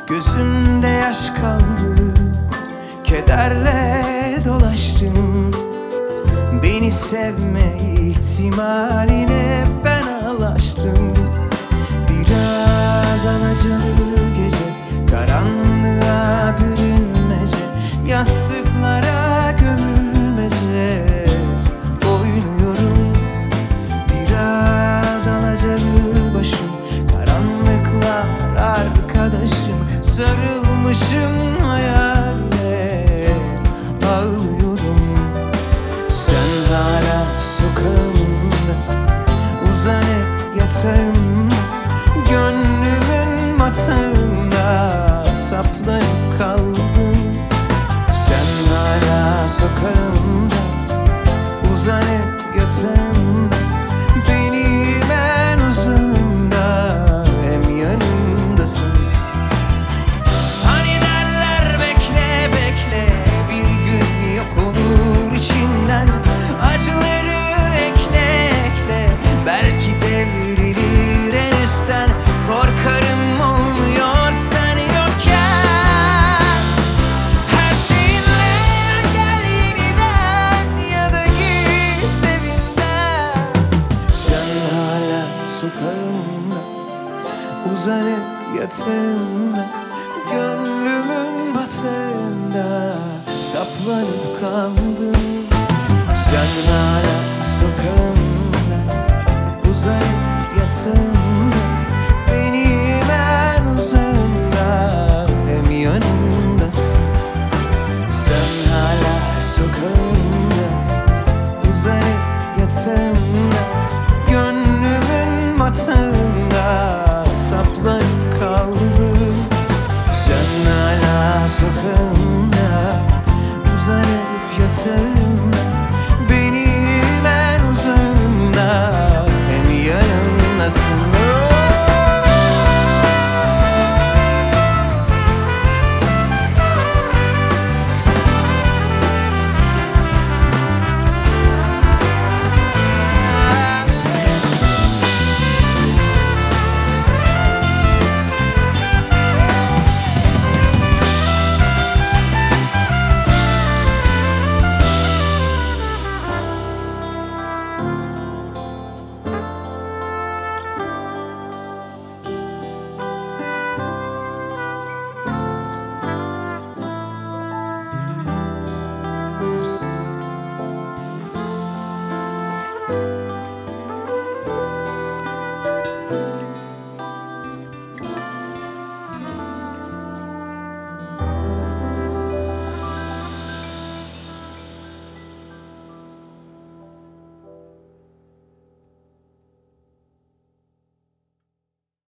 Gözümde yaş kaldı, kederle dolaştım. Beni sevme ihtimaline fenalaştım. Biraz alacalı gece, karanlığa bürünmece, yastıklara gömülmece oynuyorum. Biraz alacalı başım, karanlıklar arkadaşım, sarılmışım hayaline ağlıyorum. Sen hala sokağımda, uzanıp yatağımda, gönlümün matağında saplanıp kaldım. Sen hala sokağımda, uzanıp yatağımda, benim en uzağımda, hem yanımdasın. Hani derler bekle bekle, bir gün yok olur içinden. Acıları ekle ekle, belki devrilir en üstten. Korkarım olmuyor sen yokken. Her şeyinle gel yeniden, ya da git evimden. Sen hala sokağımda, uzanıp yatağımda, gönlümün batağında saplanıp kaldım.